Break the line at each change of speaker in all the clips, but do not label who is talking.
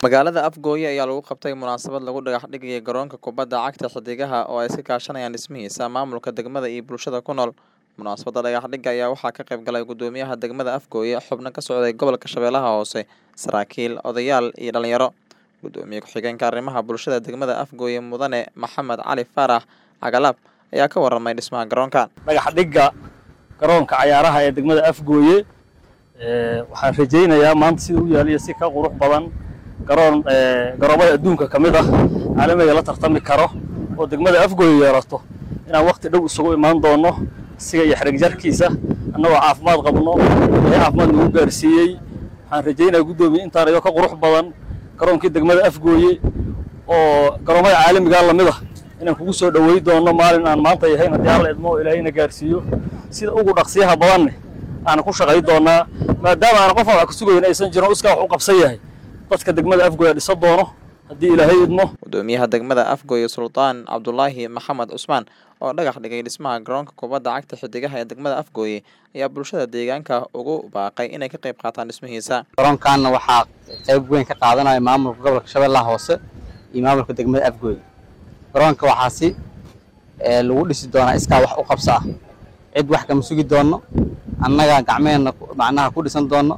Magaalada Afgoye ayaa lagu qabtay munaasabad lagu dhagax dhigay garoonka kubadda cagta Xidigaha oo ay iska kaashanayaan dhismihiisa maamulka degmada iyo bulshada ku nool. Munaasabadda dhagax dhigga ayaa waxaa ka qayb galay gudoomiyaha degmada Afgoye, xubno ka socday gobolka Shabeellaha Hoose, saraakiil, odayaal iyo dhalinyaro. Gudoomiye ku-xigeenka arrimaha bulshada degmada Afgoye Mudane Maxamed Cali Faarax Cagalaab ayaa ka warramay dhismaha garoonka.
Dhagax dhigga garoonka ciyaaraha ee degmada Afgoye waxaan rajaynayaa maanta sidii uu yaaliyo si ka qurux badan garoomada adduunka kamid ah caalamiga la tartami karo oo degmada Afgoye yeerato inaan waqti dhow isugu imaan doono siga iyo xarig jarkiisa annagoo caafimaad qabno caafimaad nagu gaarsiiyay. Waxaan rajaynayaa gudoomiye intaan iyo ka qurux badan garoonkii degmada Afgoye oo garoomada caalamiga la mid ah inaan kugu soo dhaweey doono maalin aan maanta yahayn haddii Alla idmo Ilaahayna gaarsiiyo sida ugu dhaqsiyaha badan aan ku shaqay doonaa maadaama aan qof wax ku sugayn aysan jirin iska wax u qabsan yahay dadka degmada Afgoye dhiso doono haddii Ilaahay idmo.
Gudoomiyaha degmada Afgoye Sultaan Cabdullaahi Maxamed Cusmaan oo dhagax dhigay dhismaha garoonka kubadda cagta Xidigaha ee degmada Afgoye ayaa bulshada deegaanka ugu baaqay inay ka qayb qaataan dhismihiisa.
Garoonkan waxaa qayb weyn ka qaadanaya maamulka gobolka Shabeellaha Hoose iyo maamulka degmada Afgoye. Garoonka waxaa lagu dhisi doonaa iska wax u qabso ah, cid wax kama sugi doono, annaga gacmeena macnaha ku dhisan doono.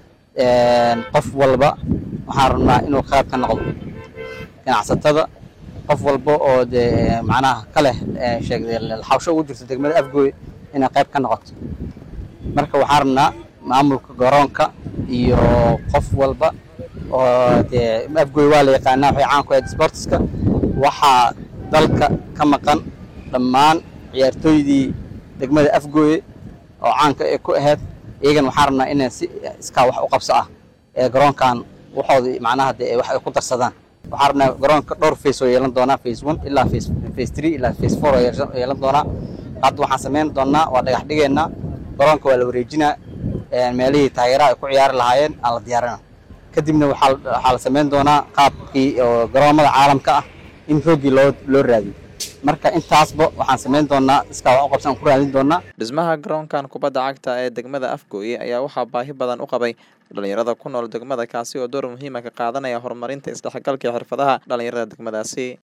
Qof walba waxaan rabnaa inuu qayb ka noqdo, ganacsatada qof walba oo macnaha kale sheegay xawsho ugu jirto degmada Afgoye inay qayb ka noqoto. Marka waxaan rabnaa maamulka garoonka iyo qof walba oo Afgoye waa la yaqaanaa waxay caan ku tahay sportska, waxaa dalka ka maqan dhammaan ciyaartooydii degmada Afgoye oo caanka ku ahayd iyagana waxaan rabnaa inay si iska wax u qabso ah ee garoonkan waxooda macnaha wax ay ku darsadaan. waxaan rabnaa garoonka dhowr phase oo yeelan doona, phase 1 ilaa phase 3 ilaa phase 4 oo yeelan doona. Hadda waxaan sameyn doonaa waa dhagax dhigeena garoonka waa la wareejinaa, meelihii taageeraha ay ku ciyaari lahaayeen aan la diyaarinaa. Kadibna waxaa la sameyn doonaa qaabkii oo garoomada caalamka ah in roogii loo raadiyo. Marka intaasba waxaan sameyn doonaa iska wax u qabsan ku raadin doonaa.
Dhismaha garoonkan kubadda cagta ee degmada Afgoye ayaa waxaa baahi badan u qabay dhalinyarada ku nool degmada, kaasi oo door muhiim ah ka qaadanaya horumarinta isdhexgalka xirfadaha dhalinyarada degmadaasi.